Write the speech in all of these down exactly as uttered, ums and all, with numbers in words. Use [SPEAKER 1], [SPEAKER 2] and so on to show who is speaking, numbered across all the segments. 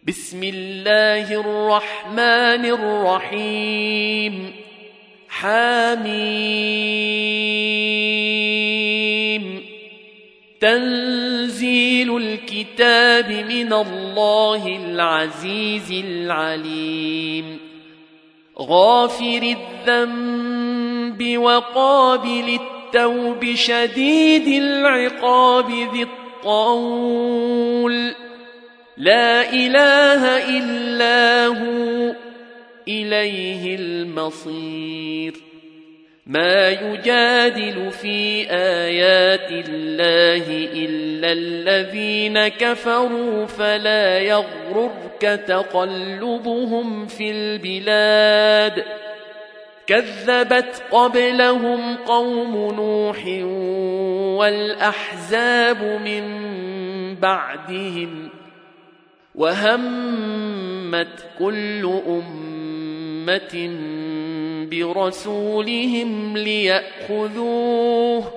[SPEAKER 1] بسم الله الرحمن الرحيم حميم تنزيل الكتاب من الله العزيز العليم غافر الذنب وقابل التوب شديد العقاب ذي الطول لا إله إلا هو إليه المصير ما يجادل في آيات الله إلا الذين كفروا فلا يغررك تقلبهم في البلاد كذبت قبلهم قوم نوح والأحزاب من بعدهم وهمت كل أمة برسولهم ليأخذوه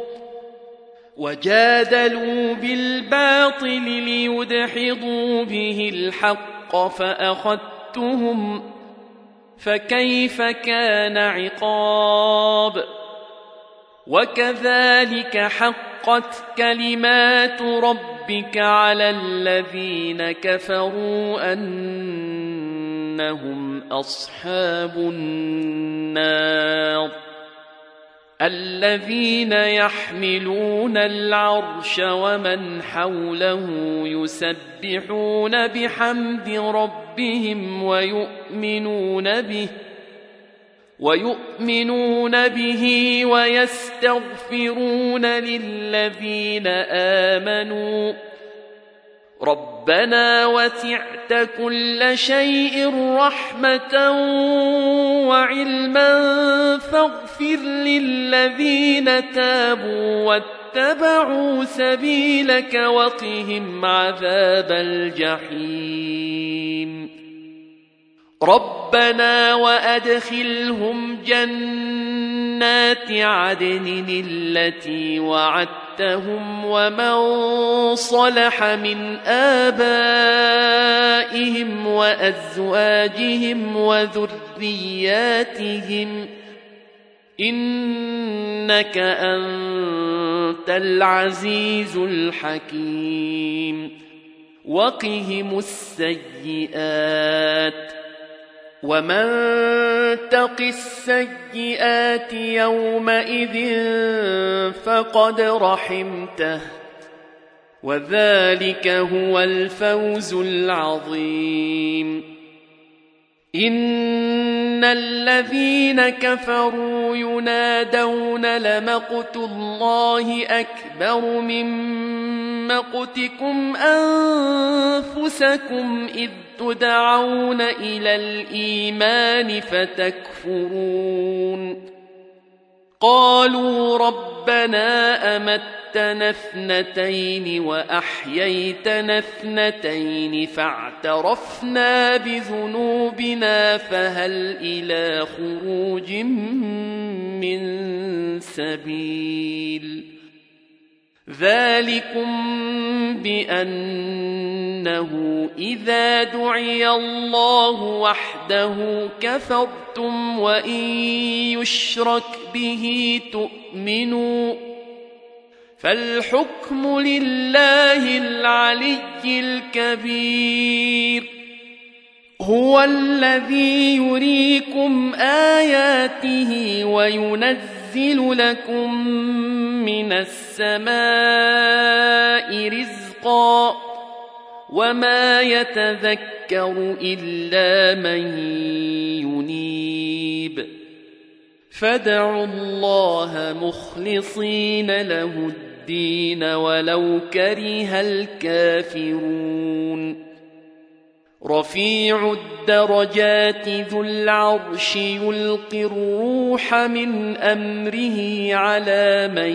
[SPEAKER 1] وجادلوا بالباطل ليدحضوا به الحق فأخذتهم فكيف كان عقاب وكذلك حقت كلمات ربك على الذين كفروا أنهم أصحاب النار الذين يحملون العرش ومن حوله يسبحون بحمد ربهم ويؤمنون به ويؤمنون به ويستغفرون للذين آمنوا ربنا وسعت كل شيء رحمة وعلما فاغفر للذين تابوا واتبعوا سبيلك وقهم عذاب الجحيم ربنا وأدخلهم جنات عدن التي وعدتهم ومن صلح من آبائهم وأزواجهم وذرياتهم إنك أنت العزيز الحكيم وقهم السيئات ومن تق السيئات يومئذ فقد رحمته وذلك هو الفوز العظيم إن الذين كفروا ينادون لمقت الله أكبر من مقتكم أنفسكم إذ تدعون إلى الإيمان فتكفرون قالوا ربنا أمتنا اثنتين وأحييتنا اثنتين فاعترفنا بذنوبنا فهل إلى خروج من سبيل ذلكم بأنه إذا دعي الله وحده كفرتم وإن يشرك به تؤمنوا فالحكم لله العلي الكبير هو الذي يريكم آياته وينزل لكم من السماء رزقا وما يتذكر إلا من ينيب فادعوا الله مخلصين له الدين ولو كره الكافرون رفيع الدرجات ذو العرش يلقي الروح من أمره على من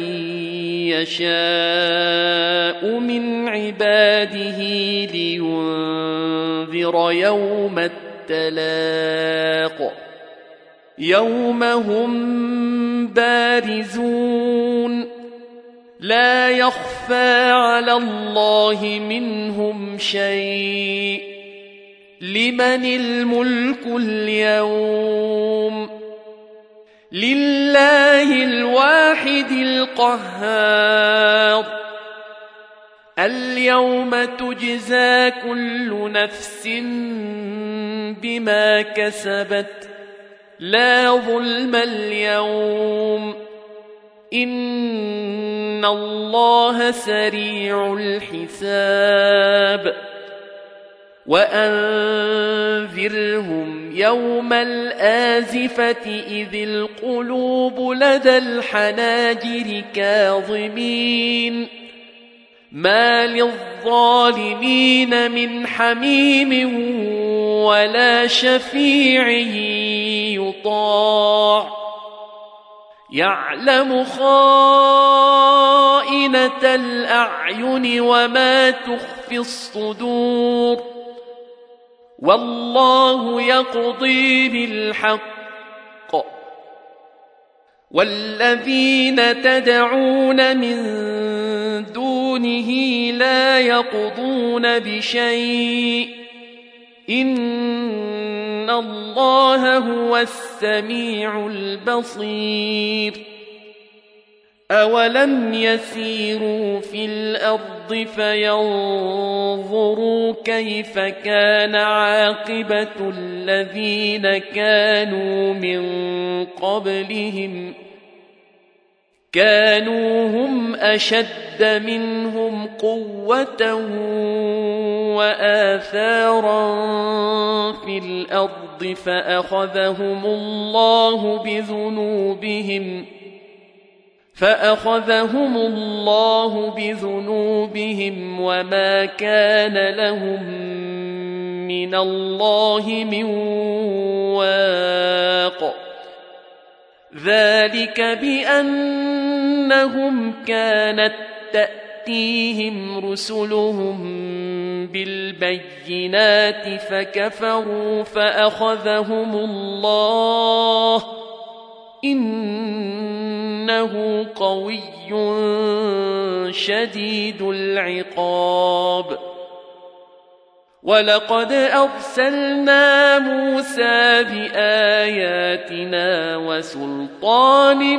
[SPEAKER 1] يشاء من عباده لينذر يوم التلاق يوم هم بارزون لا يخفى على الله منهم شيء لمن الملك اليوم لله الواحد القهار اليوم تجزى كل نفس بما كسبت لا ظلم اليوم إن الله سريع الحساب وأنذرهم يوم الآزفة إذ القلوب لدى الحناجر كاظمين ما للظالمين من حميم ولا شفيع يطاع يعلم خائنة الأعين وما تخفي الصدور والله يقضي بالحق والذين تدعون من دونه لا يقضون بشيء إن الله هو السميع البصير أولم يسيروا في الأرض فينظروا كيف كان عاقبة الذين كانوا من قبلهم كانوا هم أشد منهم قوة وآثارا في الأرض فأخذهم الله بذنوبهم فأخذهم الله بذنوبهم وما كان لهم من الله من واق ذلك بأنهم كانت تأتيهم رسلهم بالبينات فكفروا فأخذهم الله إنه قوي شديد العقاب ولقد أرسلنا موسى بآياتنا وسلطان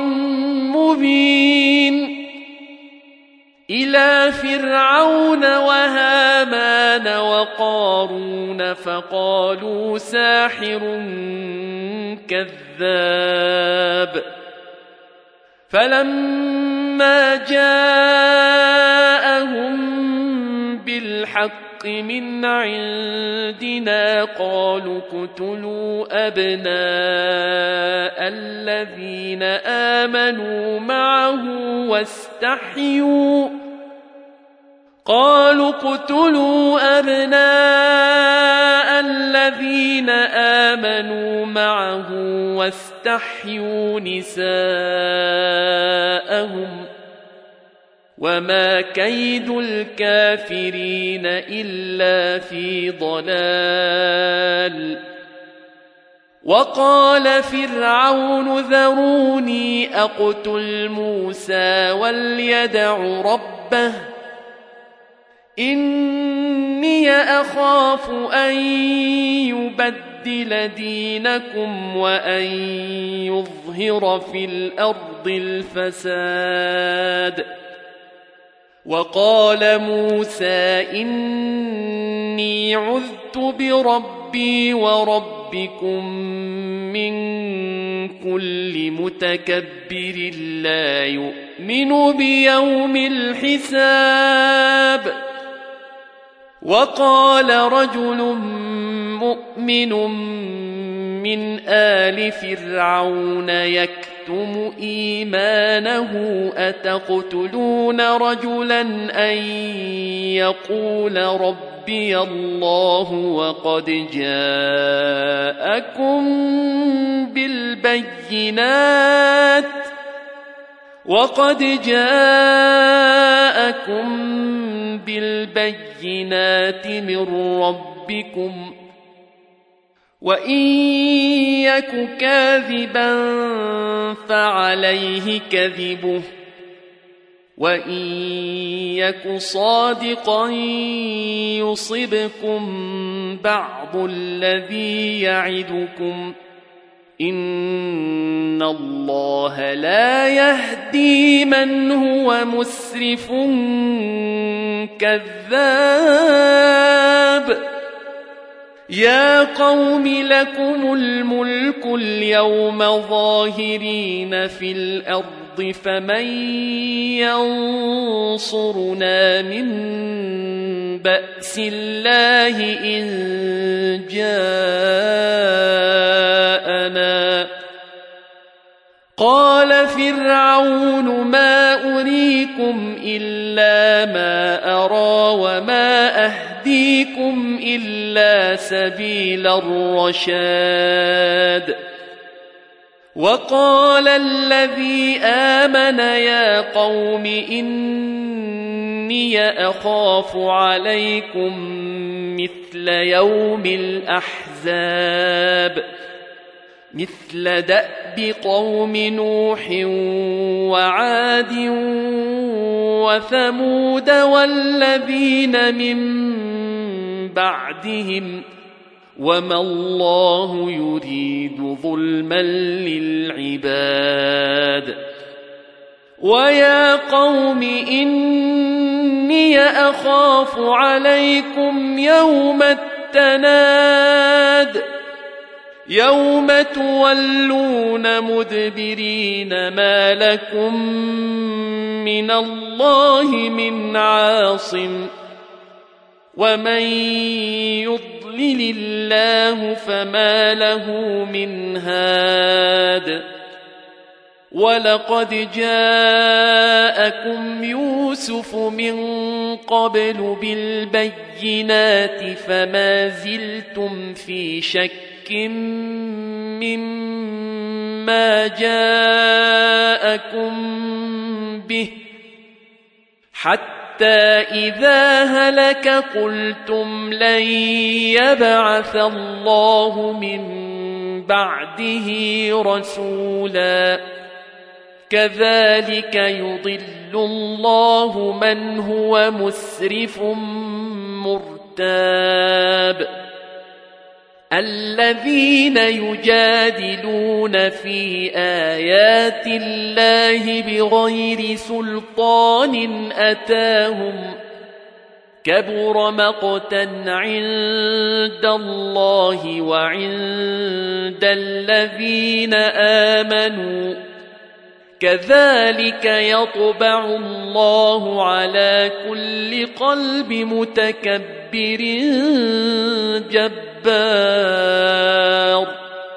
[SPEAKER 1] مبين إلى فرعون وهامان وقارون فقالوا ساحر كذاب فلما جاءهم بالحق من عندنا قالوا اقتلوا أبناء الذين آمنوا معه واستحيوا قالوا اقتلوا أبناء الذين آمنوا معه واستحيوا نساءهم وما كيد الكافرين إلا في ضلال وقال فرعون ذروني أقتل موسى وليدع ربه إني أخاف أن يبدل دينكم وأن يظهر في الأرض الفساد وقال موسى إني عذت بربي وربكم من كل متكبر لا يؤمن بيوم الحساب وقال رجل مؤمن من آل فرعون يكتم إيمانه أتقتلون رجلا أن يقول ربي الله وقد جاءكم بالبينات وقد جاءكم بالبينات من ربكم وإن يك كاذبا فعليه كذبه وإن يك صادقا يصبكم بعض الذي يعدكم إن الله لا يهدي من هو مسرف كذاب يا قوم لكم الملك اليوم ظاهرين في الأرض فمن ينصرنا من بأس الله إن جاءنا قال فرعون ما أريكم إلا ما أرى وما أهديكم إلا سبيل الرشاد وقال الذي آمن يا قوم إني أخاف عليكم مثل يوم الأحزاب مثل دأب قوم نوح وعاد وثمود والذين من بعدهم وما الله يريد ظلما للعباد ويا قوم إني أخاف عليكم يوم التناد يوم تولون مدبرين ما لكم من الله من عاصم ومن يضلل الله فما له من هاد ولقد جاءكم يوسف من قبل بالبينات فما زلتم في شك مما جاءكم به حتى إذا هلك قلتم لن يبعث الله من بعده رسولا كذلك يضل الله من هو مسرف مرتاب الذين يجادلون في آيات الله بغير سلطان أتاهم كبر مقتا عند الله وعند الذين آمنوا كذلك يطبع الله على كل قلب متكبر جبار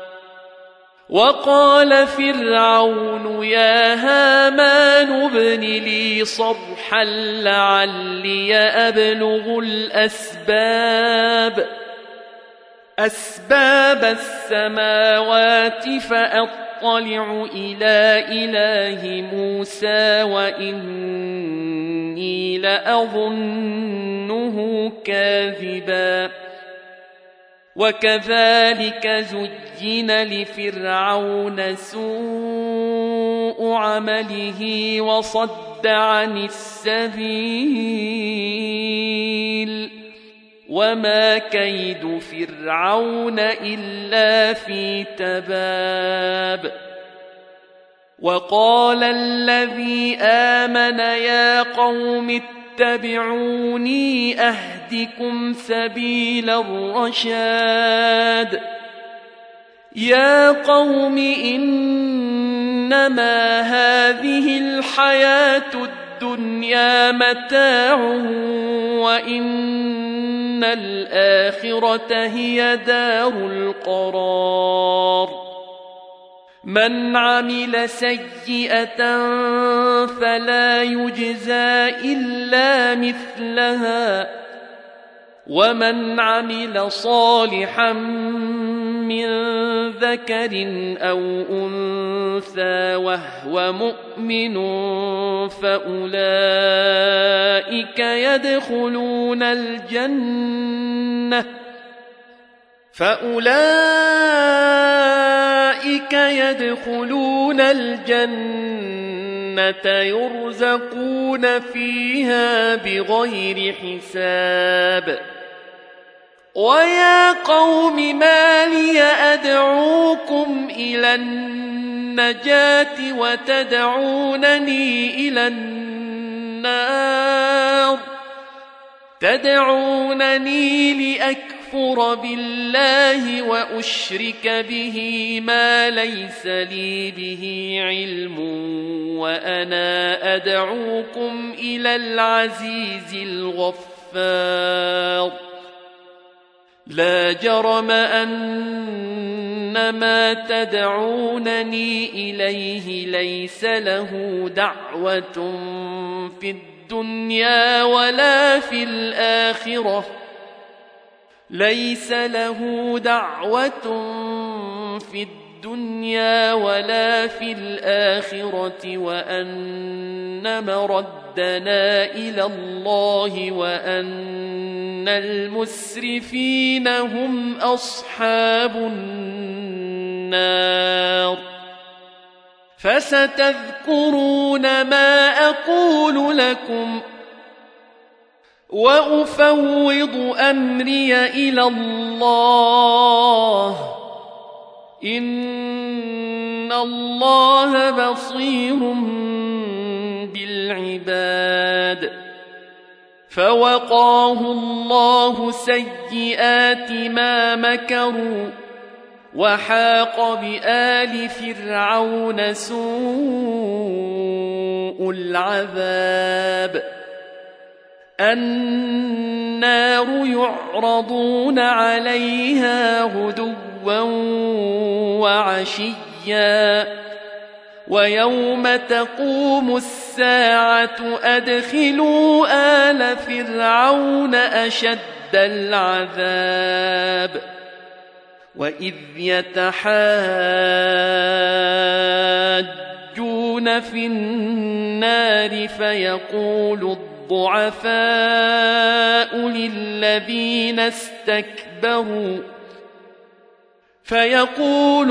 [SPEAKER 1] وقال فرعون يا هامان ابن لي صرحا لعلي أبلغ الأسباب أسباب السماوات فأطلع إلى إله موسى وإني لأظنه كاذبا وكذلك زين لفرعون سوء عمله وصد عن السبيل وما كيد فرعون إلا في تباب وقال الذي آمن يا قوم اتبعوني أهدكم سبيل الرشاد يا قوم إنما هذه الحياة الدنيا متاع وإن الآخرة هي دار القرار من عمل سيئة فلا يجزى إلا مثلها ومن عمل صالحا من ذكر أو أنثى وهو مؤمن فأولئك يدخلون الجنة فأولئك يدخلون الجنة يرزقون فيها بغير حساب ويا قوم ما لي أدعوكم إلى النجاة وتدعونني إلى النار تدعونني لأكفر بالله وأشرك به ما ليس لي به علم وأنا أدعوكم إلى العزيز الغفار لا جرم أن ما تدعونني إليه ليس له دعوة في الدنيا ولا في الآخرة ليس له دعوة في الدنيا ولا في الآخرة وأن مردنا إلى الله وأن المسرفين هم أصحاب النار فستذكرون ما أقول لكم وأفوض أمري إلى الله إن الله بصير بالعباد فوقاه الله سيئات ما مكروا وحاق بآل فرعون سوء العذاب النار يعرضون عليها غدوا وعشيا ويوم تقوم الساعة أدخلوا آل فرعون أشد العذاب وإذ يتحاجون في النار فيقول الضعفاء للذين استكبروا فيقول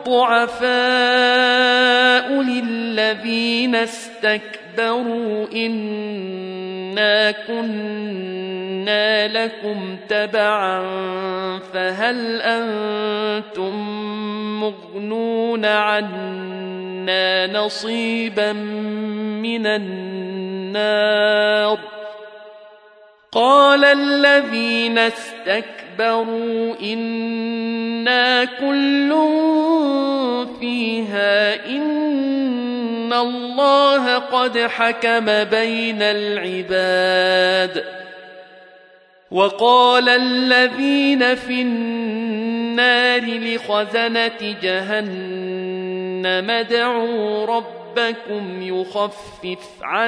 [SPEAKER 1] الضعفاء للذين استكبروا إنا كنا لكم تبعا فهل أنتم مغنون عنا نصيبا من النار قال الذين استكبروا إنا كل فيها إن الله قد حكم بين العباد وقال الذين في النار لخزنة جهنم ادعوا ربكم يخفف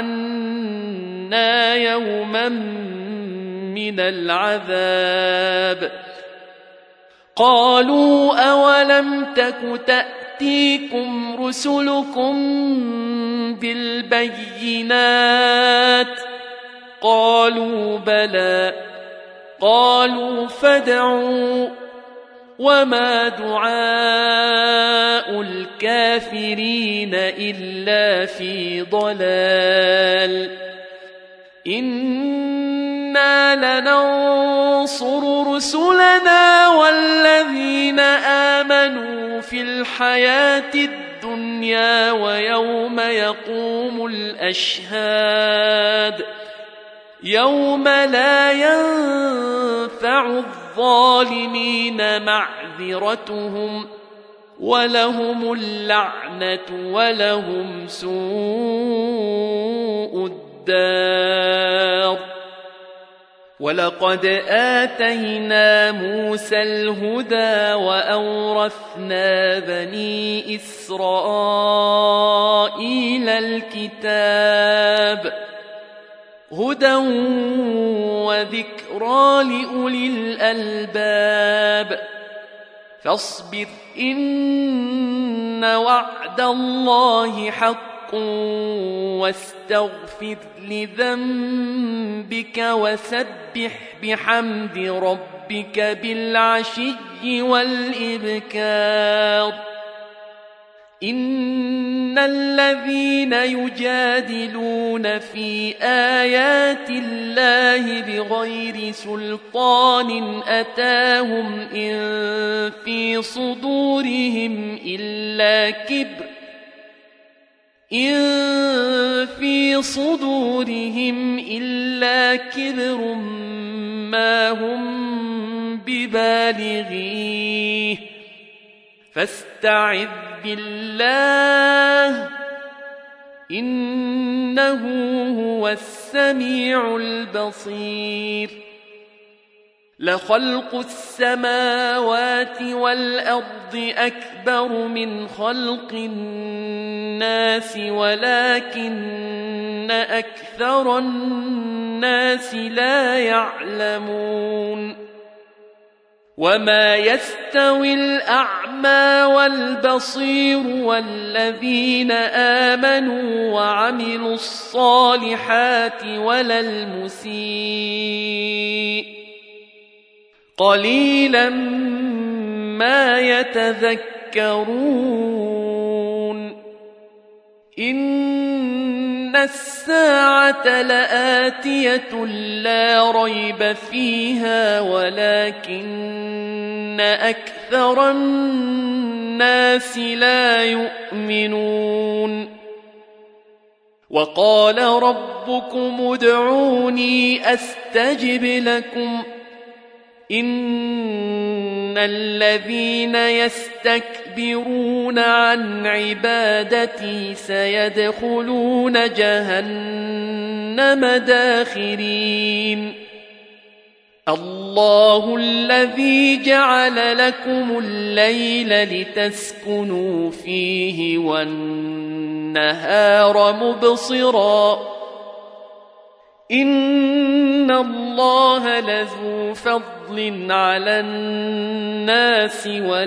[SPEAKER 1] عنا يوما من العذاب قالوا أولم تك تأتيكم رسلكم بالبينات قالوا بلى قالوا فادعوا وما دعاء الكافرين إلا في ضلال إنا لننصر رسلنا والذين آمنوا في الحياة الدنيا ويوم يقوم الأشهاد يوم لا ينفع الظالمين معذرتهم ولهم اللعنة ولهم سوء الدار ولقد آتينا موسى الهدى وأورثنا بني إسرائيل الكتاب هدى وذكرى لأولي الألباب فاصبر إن وعد الله حق واستغفر لذنبك وسبح بحمد ربك بالعشي والإبكار إن الذين يجادلون في آيات الله بغير سلطان أتاهم إن في صدورهم إلا كبر إن في صدورهم إلا كبر ما هم ببالغيه فاستعذ بالله إنه هو السميع البصير لخلق السماوات والأرض أكبر من خلق الناس ولكن أكثر الناس لا يعلمون وما يستوي الأعمى والبصير والذين آمنوا وعملوا الصالحات ولا المسيء قليلا ما يتذكرون إن الساعة لآتية لا ريب فيها ولكن أكثر الناس لا يؤمنون وقال ربكم ادعوني أستجب لكم إن الذين يستكبرون عن عبادتي سيدخلون جهنم داخرين الله الذي جعل لكم الليل لتسكنوا فيه والنهار مبصرا إن الله لذو فضل على الناس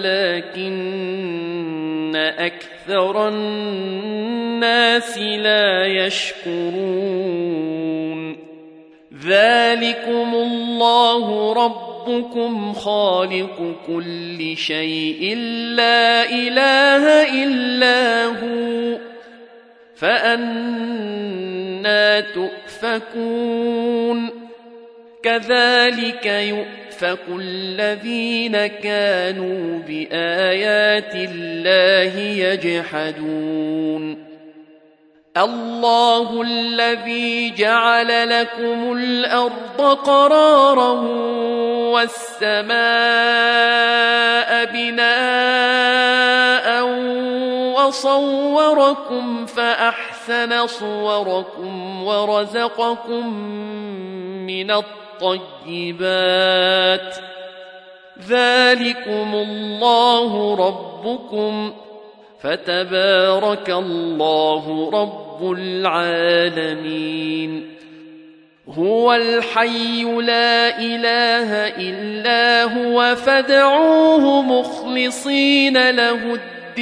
[SPEAKER 1] ولكن أكثر الناس لا يشكرون ذلكم الله ربكم خالق كل شيء لا إله إلا هو فأنى تؤفكون كذلك يؤفك الذين كانوا بآيات الله يجحدون الله الذي جعل لكم الأرض قرارا والسماء بناء وصوركم فأحسن صوركم ورزقكم من الطيبات ذلكم الله ربكم فتبارك الله رب العالمين هو الحي لا إله إلا هو فادعوه مخلصين له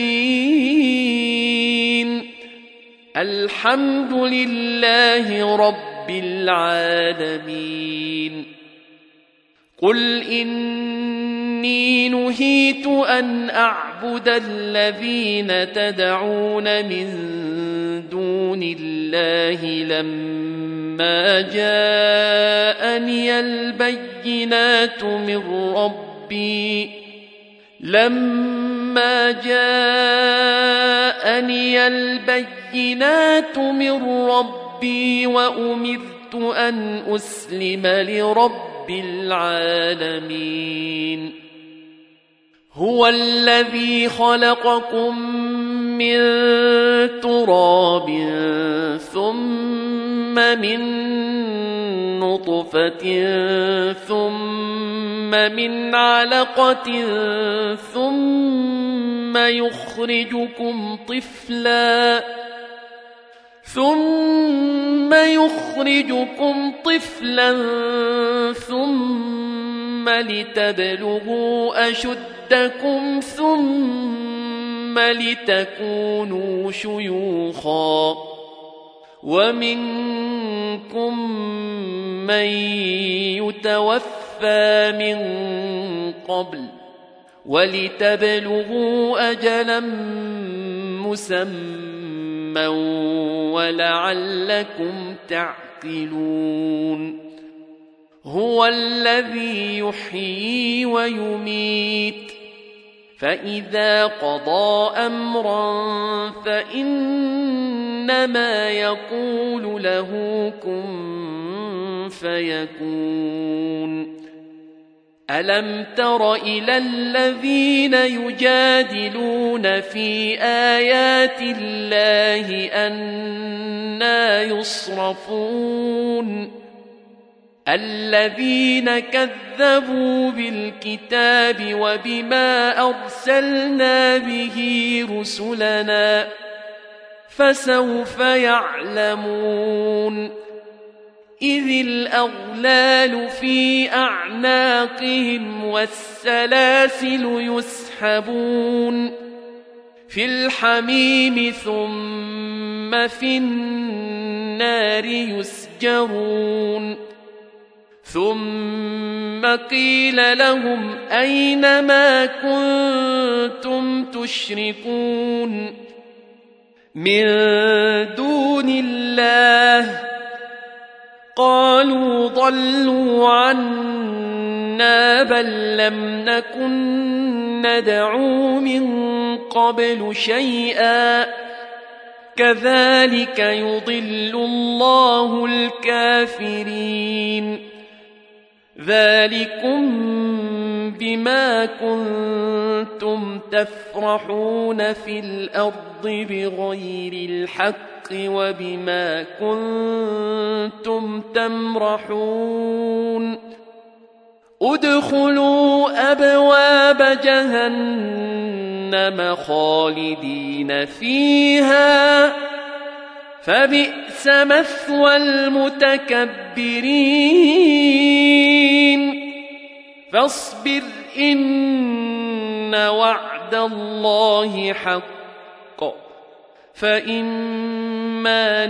[SPEAKER 1] الدين الحمد لله رب العالمين قل إني نهيت أن أعبد الذين تدعون من دون الله لما جاءني البينات من ربي لما جاءني البينات من ربي وأمرت أن أسلم لرب العالمين هو الذي خلقكم من تراب ثم من نطفة ثم من علقة ثم يخرجكم طفلا ثم يخرجكم طفلا ثم لتبلغوا أشدكم ثم لتكونوا شيوخا ومنكم من يتوفى من قبل ولتبلغوا أجلا مسمى ولعلكم تعقلون هو الذي يحيي ويميت فإذا قضى أمرا فإنما يقول له كن فيكون ألم تر إلى الذين يجادلون في آيات الله أنى يصرفون الذين كذبوا بالكتاب وبما أرسلنا به رسلنا فسوف يعلمون إذ الأغلال في أعناقهم والسلاسل يسحبون في الحميم ثم في النار يسجرون ثم قيل لهم أين ما كنتم تشركون من دون الله قالوا ضلوا عنا بل لم نكن ندعو من قبل شيئا كذلك يضل الله الكافرين ذلكم بما كنتم تفرحون في الأرض بغير الحق وبما كنتم تمرحون ادخلوا أبواب جهنم خالدين فيها فبئس مثوى المتكبرين فاصبر إن وعد الله حق فإما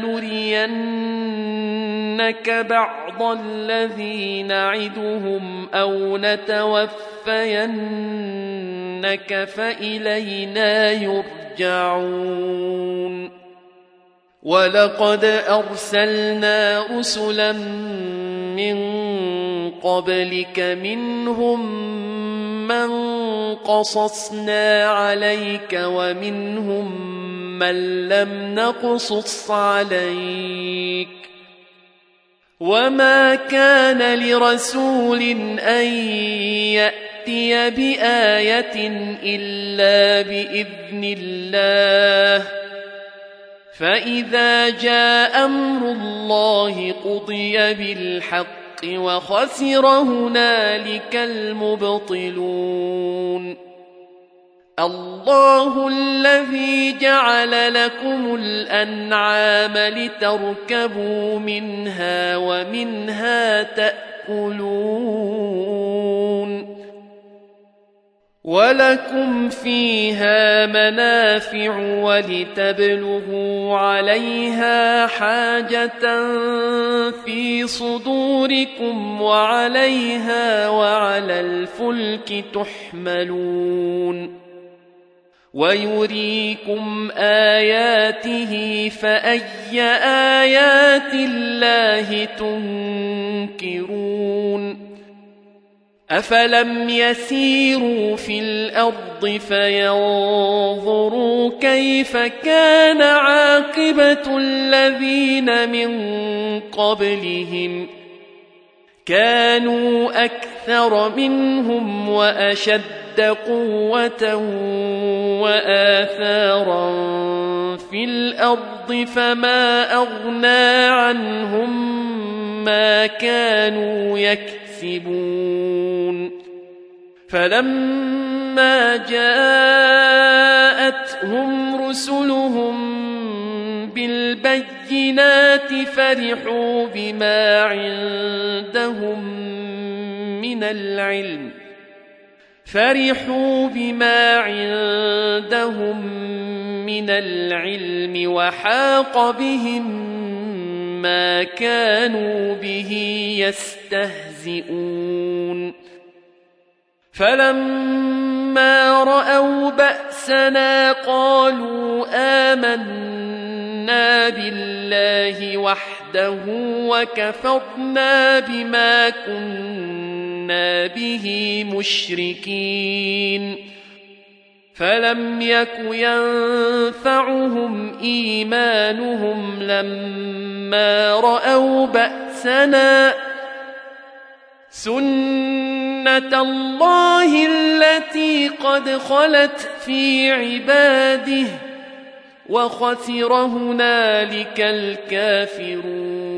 [SPEAKER 1] نرينك بعض الذي نعدهم أو نتوفينك فإلينا يرجعون ولقد أرسلنا رسلا من قبلك منهم من قصصنا عليك ومنهم من لم نقصص عليك وما كان لرسول أن يأتي بآية إلا بإذن الله فإذا جاء أمر الله قضي بالحق وخسر هنالك المبطلون الله الذي جعل لكم الأنعام لتركبوا منها ومنها تأكلون ولكم فيها منافع ولتبلغوا عليها حاجة في صدوركم وعليها وعلى الفلك تحملون ويريكم آياته فأي آيات الله تنكرون أفلم يسيروا في الأرض فينظروا كيف كان عاقبة الذين من قبلهم كانوا أكثر منهم وأشد قوة وآثارا في الأرض فما أغنى عنهم ما كانوا يكسبون فلما جاءتهم رسلهم بالبينات فرحوا بما عندهم من العلم فرحوا بما عندهم من العلم وحاق بهم ما كانوا به يستهزئون فلما فلما رأوا بأسنا قالوا آمنا بالله وحده وكفرنا بما كنا به مشركين فلم يك ينفعهم إيمانهم لما رأوا بأسنا سنة الله التي قد خلت في عباده وخسر هنالك الكافرون